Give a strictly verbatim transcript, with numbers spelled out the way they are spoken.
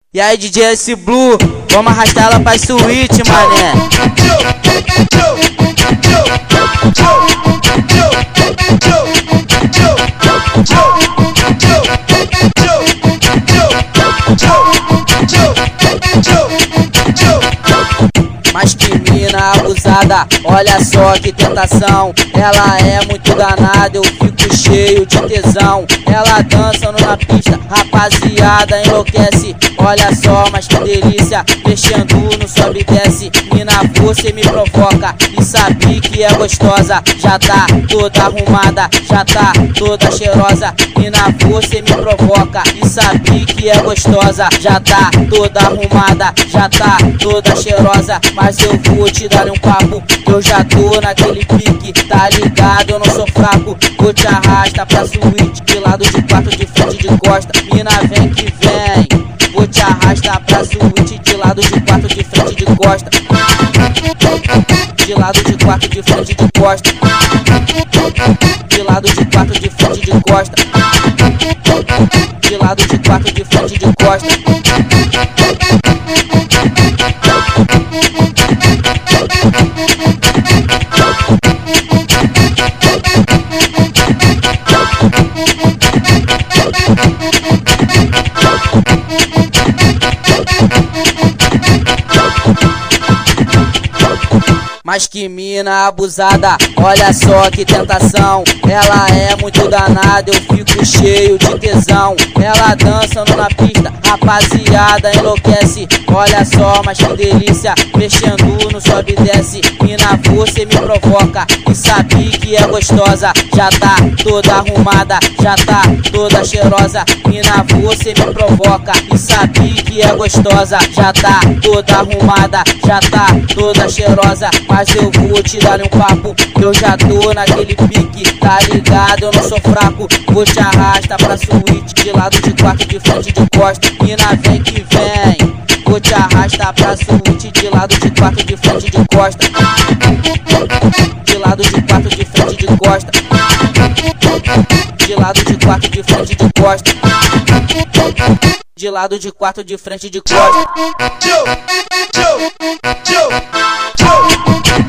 E aí, D J S Blue, vamos arrastar ela pra suíte, mané. Mas que mina abusada, olha só que tentação. Ela é muito danada, eu fico cheio de tesão. Ela dançando na pista, rapaziada enlouquece. Olha só, mas que delícia, mexendo no sobe e desce. Mina, você me provoca e sabe que é gostosa. Já tá toda arrumada, já tá toda cheirosa. Mina, você me provoca e sabe que é gostosa. Já tá toda arrumada, já tá toda cheirosa. Mas eu vou te dar um papo, eu já tô naquele pique. Tá ligado, eu não sou fraco. Vou te arrastar pra suíte, de lado de quatro, de frente, de costa. Mina, vem que vem. Vou te arrastar pra suíte, de lado de quatro, de frente, de costa. De lado de quatro, de frente, de costa. De lado de quatro, de frente, de costa. De lado de quatro, de frente, de costa. Mas que mina abusada, olha só que tentação. Ela é muito danada, eu fico cheio de tesão. Ela dançando na pista, rapaziada enlouquece. Olha só, mas que delícia, mexendo no sobe e desce. Mina, você me provoca e sabe que é gostosa. Já tá toda arrumada, já tá toda cheirosa. Mina, você me provoca e sabe que é gostosa. Já tá toda arrumada, já tá toda cheirosa. Mas eu vou te dar um papo, eu já tô naquele pique. Tá ligado, eu não sou fraco. Vou te arrastar pra suíte, de lado de quatro, de frente, de costa. Mina, vem que vem. Vou te arrastar pra suíte, de lado de quatro, de frente, de costa. De lado de quatro, de frente, de costa. De lado de quatro, de frente, de costa. De lado de quatro, de frente, de costa.